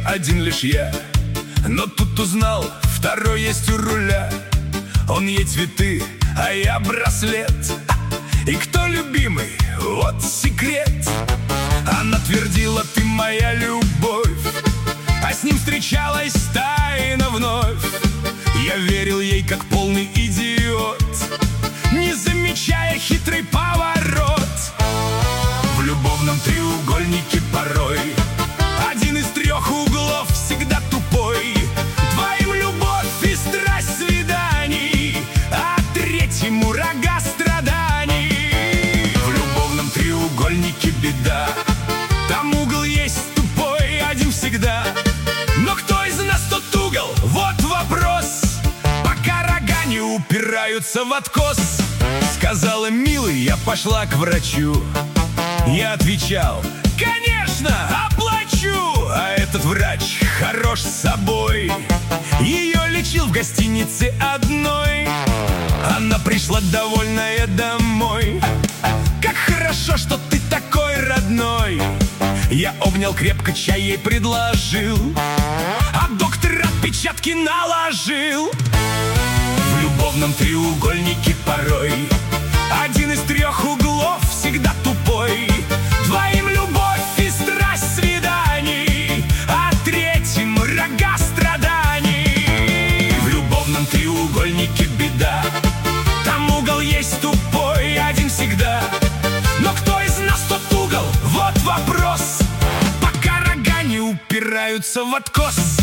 один лишь я. Но тут узнал, второй есть у руля. Он ей цветы, а я браслет. И кто любимый? Вот секрет. Она твердила: ты моя любовь, а с ним встречалась тайно вновь. Я верил ей, как полный идиот, не замечая хитрый поворот. В любовном треугольнике порой один из трех углов всегда тупой. Двоим любовь и страсть свиданий, а третьему рога страданий. В любовном треугольнике беда, там угол есть тупой один всегда. Но кто из нас тот угол? Вот вопрос. Пока рога не упираются в откос. Сказала: милый, я пошла к врачу. Я отвечал: конечно, оплачу. А этот врач хорош собой, ее лечил в гостинице одной. Она пришла довольная домой. Как хорошо, что ты такой родной. Я обнял крепко, чай ей предложил, а доктор отпечатки наложил. В любовном треугольнике порой один из трех углов всегда тупой. Двоим любовь и страсть свиданий, а третьим рога страданий. В любовном треугольнике беда, там угол есть тупой один всегда. Но кто из нас тот угол? Вот вопрос. Пока рога не упираются в откос.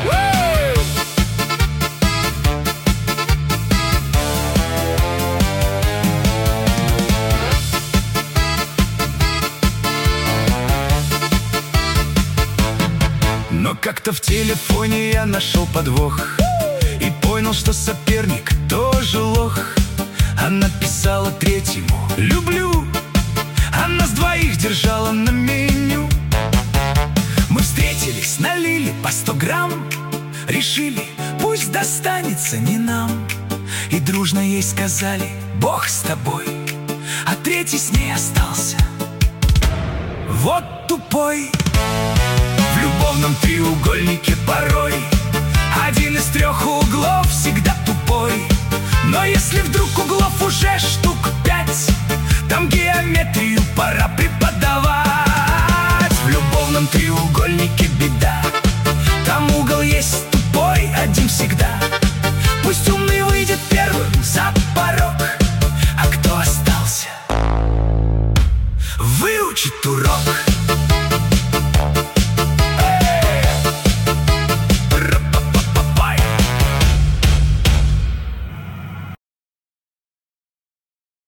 Но как-то в телефоне я нашел подвох и понял, что соперник тоже лох. Она писала третьему: люблю. Она с двоих держала на меню. Мы встретились, налили по 100 грамм, решили, пусть достанется не нам. И дружно ей сказали: Бог с тобой. А третий с ней остался, вот тупой. В любовном треугольнике порой один из трех углов всегда тупой. Но если вдруг углов уже штук 5, там геометрию пора преподавать. В любовном треугольнике беда, там угол есть тупой один всегда. Пусть умный выйдет первым за порог, а кто остался, выучит урок.